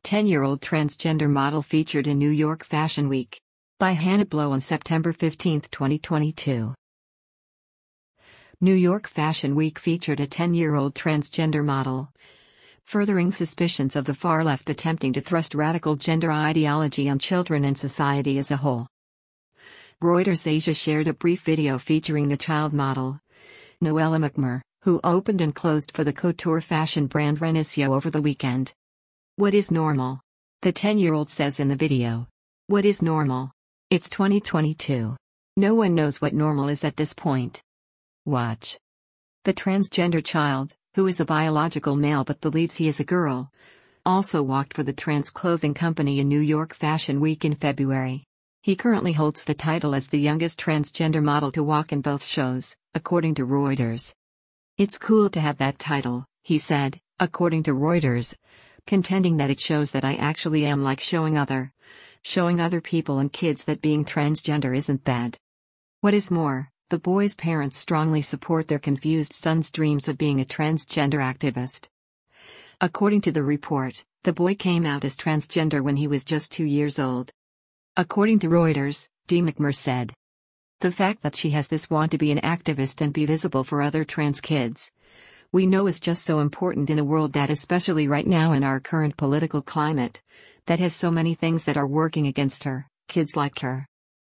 10-year-old transgender model featured in New York Fashion Week. By Hannah Blow on September 15, 2022. New York Fashion Week featured a 10-year-old transgender model, furthering suspicions of the far left attempting to thrust radical gender ideology on children and society as a whole. Reuters Asia shared a brief video featuring the child model, Noella McMurr, who opened and closed for the couture fashion brand Reniscio over the weekend. What is normal? The 10-year-old says in the video. What is normal? It's 2022. No one knows what normal is at this point. Watch. The transgender child, who is a biological male but believes he is a girl, also walked for the trans clothing company in New York Fashion Week in February. He currently holds the title as the youngest transgender model to walk in both shows, according to Reuters. It's cool to have that title, he said, according to Reuters, contending that it shows that I actually am like showing other people and kids that being transgender isn't bad. What is more, the boy's parents strongly support their confused son's dreams of being a transgender activist. According to the report, the boy came out as transgender when he was just 2 years old. According to Reuters, Dee McMurr said, "The fact that she has this want to be an activist and be visible for other trans kids, we know is just so important in a world that, especially right now in our current political climate, that has so many things that are working against her, kids like her."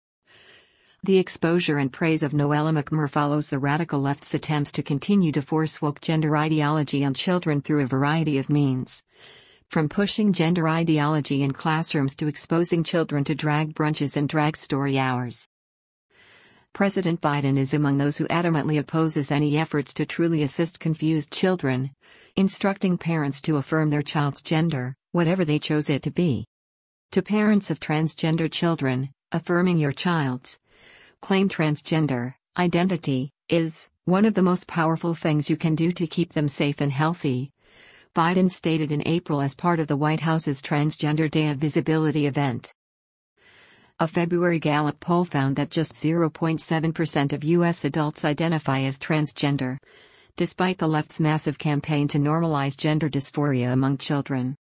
The exposure and praise of Noella McMurr follows the radical left's attempts to continue to force woke gender ideology on children through a variety of means. From pushing gender ideology in classrooms to exposing children to drag brunches and drag story hours. President Biden is among those who adamantly opposes any efforts to truly assist confused children, instructing parents to affirm their child's gender, whatever they chose it to be. To parents of transgender children, affirming your child's claim transgender identity is one of the most powerful things you can do to keep them safe and healthy, Biden stated in April as part of the White House's Transgender Day of Visibility event. A February Gallup poll found that just 0.7% of U.S. adults identify as transgender, despite the left's massive campaign to normalize gender dysphoria among children.